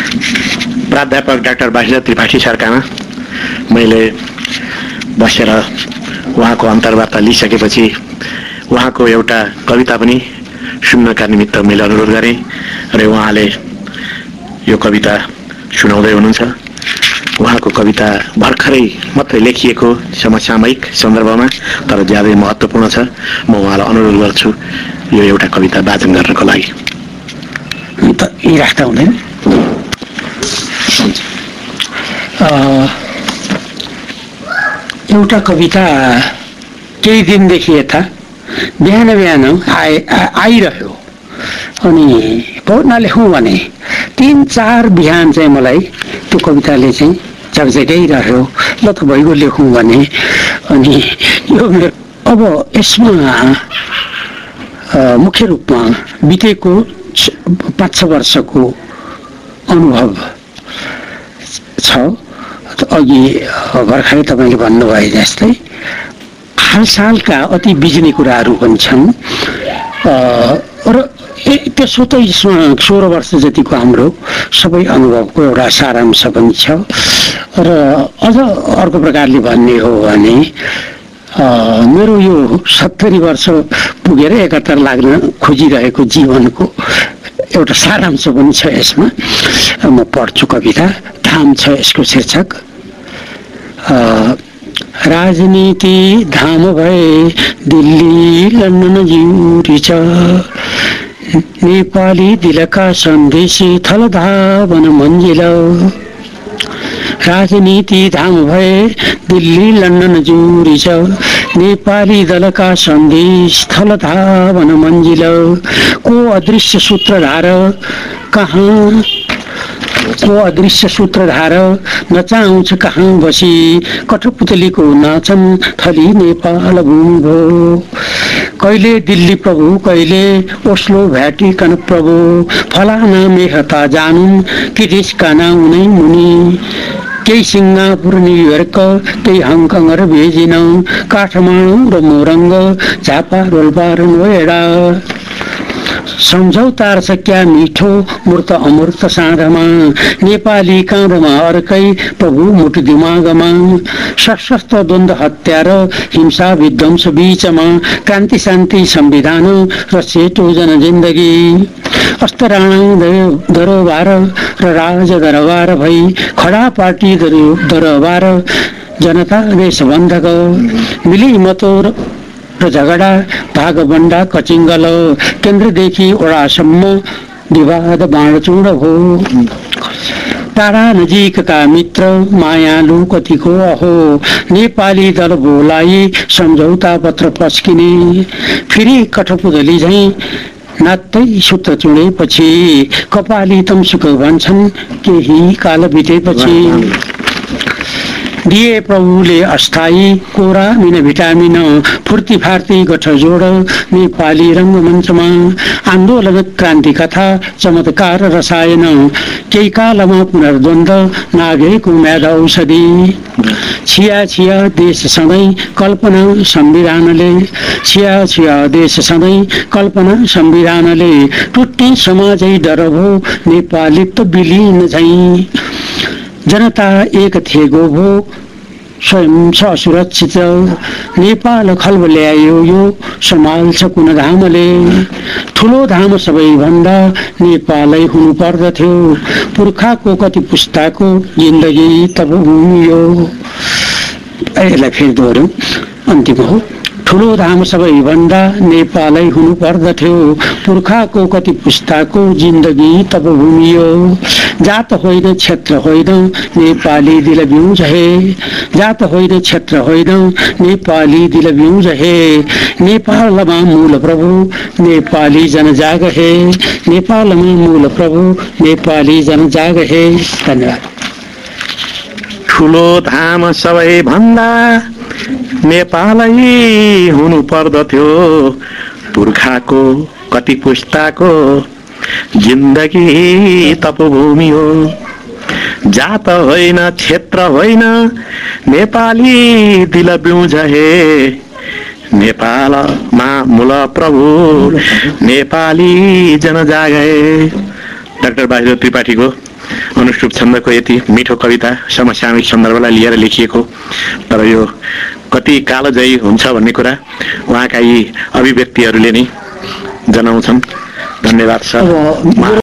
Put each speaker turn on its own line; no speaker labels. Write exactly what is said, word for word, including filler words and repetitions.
प्राध्यापक डाक्टर बासिराज त्रिपाठी सरकामा मैले बसेर उहाँको अन्तर्वार्ता लिइसकेपछि उहाँको एउटा कविता पनि सुन्नका निमित्त मैले अनुरोध गरेँ र उहाँले यो कविता सुनाउँदै हुनुहुन्छ। उहाँको कविता भर्खरै मात्रै लेखिएको समसामयिक सन्दर्भमा तर ज्यादै महत्त्वपूर्ण छ। म उहाँलाई अनुरोध गर्छु यो एउटा कविता वाचन गर्नको लागि।
यी राख्दा हुँदैन? एउटा कविता केही दिनदेखि यता बिहान बिहान आए आइरह्यो अनि पढ्न लेखौँ भने तीन चार बिहान चाहिँ मलाई त्यो कविताले चाहिँ जगजगाइरह्यो। ल त भइगयो लेखौँ भने अनि यो मेरो अब यसमा मुख्य रूपमा बितेको पाँच छ वर्षको अनुभव छ। अघि भर्खरै तपाईँले भन्नुभए जस्तै हालसालका अति बिज्ने कुराहरू पनि छन् र त्यसो त यसमा सोह्र वर्ष जतिको हाम्रो सबै अनुभवको एउटा सारांश पनि छ। र अझ अर्को प्रकारले भन्ने हो भने मेरो यो सत्तरी वर्ष पुगेर एकात्तर लाग्न खोजिरहेको जीवनको एउटा सारांश पनि छ यसमा। म पढ्छु कविता। धाम छ यसको शीर्षक। राजनीति धाम भए दिल्ली लन्डन जिउरी छ, नेपाली दिलका सन्देशी थल धावन मन्जिल। राजनीति धाम भए दिल्ली लन्डन जुरी छ, नेपाली दलका सन्देश थल धावन मन्जिल। को अदृश्य सूत्रधार कहाँ को अदृश्य सूत्रधार नचाउँछ कहाँ बसी, कठपुतलीको नाचन थली नेपाल भूमि भो। कहिले दिल्ली प्रभु कहिले ओस्लो भ्याटिकन प्रभु, फलाना मेहता जानुन् कि रिस्का नहुनै मुनि। केही सिङ्गापुर न्युयोर्क केही हङकङ र बेजिङ, काठमाडौँ र मोरङ्ग झापा रोल्पा र नोएडा। सम्झौता छ क्या मिठो मूर्त अमूर्त साँधमा, नेपाली काँधमा अर्कै प्रभु मुटु दिमागमा। सशस्त्र द्वन्द्व हत्या र हिंसा विध्वंस बीचमा, क्रान्ति शान्ति संविधान र सेतो जन जिन्दगी। अस्तराणा दरबार र राज दरबार भई, खडा पार्टी दरबार जनता देश बन्धक। मिली मतो र झगडा भागबण्डा कचिङ्गल, केन्द्रदेखि वडासम्म विवाद बाँडचुँड हो। टाढा नजिकका मित्र मायालु कतिको अहो, नेपाली दल बोलाई सम्झौता पत्र पस्किने। फेरि कठपुतली झैँ नात्तै सूत्र चुडेपछि, कपाली तमसुक भन्छन् केही काल बितेपछि। दिए प्रभुले अस्थायी कोरा मिन भिटामिन, फुर्ती फार्ती गठजोड नेपाली रङ्गमञ्चमा। आन्दोलन क्रान्ति कथा चमत्कार रसायन, केही कालमा पुनर्द्वन्द्व नागेको म्याद औषधि। छिया छिया देश सधैँ कल्पना संविधानले, छिया छिया देश सधैँ कल्पना संविधानले। टुट्ने समाजै डर भो नेपालित्व विलिन झैँ, जनता एक थिएगो भो स्वयं छ सुरक्षित। नेपाल खलबल्यायो यो सम्हाल्छ कुन धामले, ठुलो धाम सबैभन्दा नेपालै हुनु पर्दथ्यो। पुर्खाको कति पुस्ताको जिन्दगी तब घुमियो। यसलाई फेरि दोहोऱ्यौँ, अन्तिम हो। ठुलो धाम सबैभन्दा नेपालै हुनु पर्दथ्यो, पुर्खाको कति पुस्ताको जिन्दगी तब घुमियो। जात होइन क्षेत्र होइन नेपाली दिल बिउज हे, जात होइन क्षेत्र होइन नेपाली दिल बिउज हे। नेपालमा मूल प्रभु नेपाली जनजाग हे, नेपालमा मूल प्रभु नेपाली जनजाग हे। धन्यवाद।
ठुलो धाम सबैभन्दा नेपालै हुनु पर्दथ्यो, पुर्खाको कति पुस्ताको जिन्दगी तपभूमि हो। जात होइन क्षेत्र होइन नेपाली दिल बिउज हे, नेपालमा मूल प्रभु नेपाली जनजाग हे। डाक्टर बासिराज त्रिपाठीको अनुष्टुप छन्दको यति मिठो कविता समसामयिक सन्दर्भलाई लिएर लेखिएको, तर यो कति कालजयी हुन्छ भन्ने कुरा उहाँका यी अभिव्यक्तिहरूले नै जनाउँछन्। धन्यवाद सर।